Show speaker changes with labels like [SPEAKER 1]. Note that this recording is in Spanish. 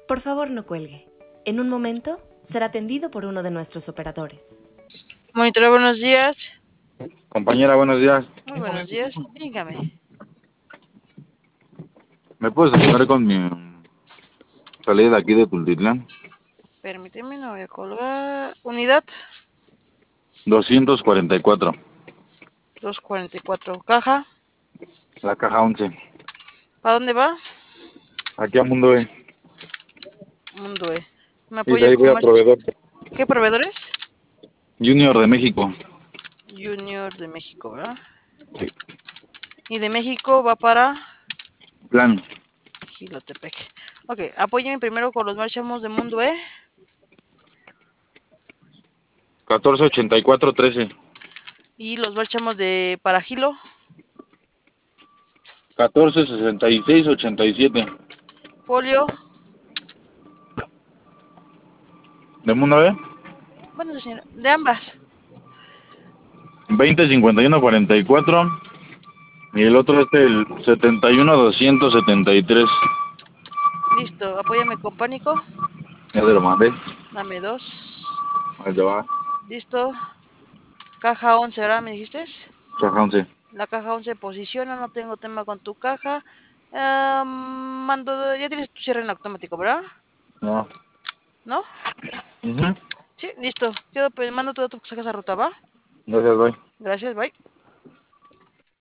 [SPEAKER 1] Por favor, no cuelgue. En un momento será atendido por uno de nuestros operadores.
[SPEAKER 2] Monitora, buenos días.
[SPEAKER 3] Compañera, buenos días.
[SPEAKER 2] Muy buenos días. Dígame.
[SPEAKER 3] ¿Me puedes ayudar con mi salida de aquí de Tultitlán?
[SPEAKER 2] Permíteme, no voy a colgar. Unidad
[SPEAKER 3] 244,
[SPEAKER 2] 244. Caja.
[SPEAKER 3] la caja 11.
[SPEAKER 2] ¿Para dónde va?
[SPEAKER 3] Aquí a Mundo E.
[SPEAKER 2] Mundo E. ¿Me
[SPEAKER 3] Y de
[SPEAKER 2] apoya
[SPEAKER 3] ahí voy
[SPEAKER 2] con
[SPEAKER 3] a
[SPEAKER 2] más?
[SPEAKER 3] proveedor.
[SPEAKER 2] ¿Qué proveedores?
[SPEAKER 3] Junior de México.
[SPEAKER 2] Junior de México, ¿verdad?
[SPEAKER 3] Sí.
[SPEAKER 2] Y de México va para
[SPEAKER 3] Plan
[SPEAKER 2] Gilotepec. Ok, apóyeme primero con los marchamos de Mundo E.
[SPEAKER 3] 148413.
[SPEAKER 2] Y los marchamos de para Gilo.
[SPEAKER 3] 146687.
[SPEAKER 2] Folio.
[SPEAKER 3] ¿De Mundo E?
[SPEAKER 2] Bueno, señora, de ambas.
[SPEAKER 3] 205144. Y el otro el 71273.
[SPEAKER 2] Listo, apóyame con pánico.
[SPEAKER 3] Ya te lo mandé.
[SPEAKER 2] Dame dos.
[SPEAKER 3] Ahí te va.
[SPEAKER 2] Listo. Caja 11, ¿verdad? ¿Me dijiste?
[SPEAKER 3] Caja 11.
[SPEAKER 2] La caja 11 posiciona, no tengo tema con tu caja. Ya tienes tu cierre en automático, ¿verdad?
[SPEAKER 3] No.
[SPEAKER 2] ¿No?
[SPEAKER 3] Ujú.
[SPEAKER 2] Sí, listo. Mando toda tu esa ruta, ¿va?
[SPEAKER 3] Gracias, bye.
[SPEAKER 2] Gracias, bye.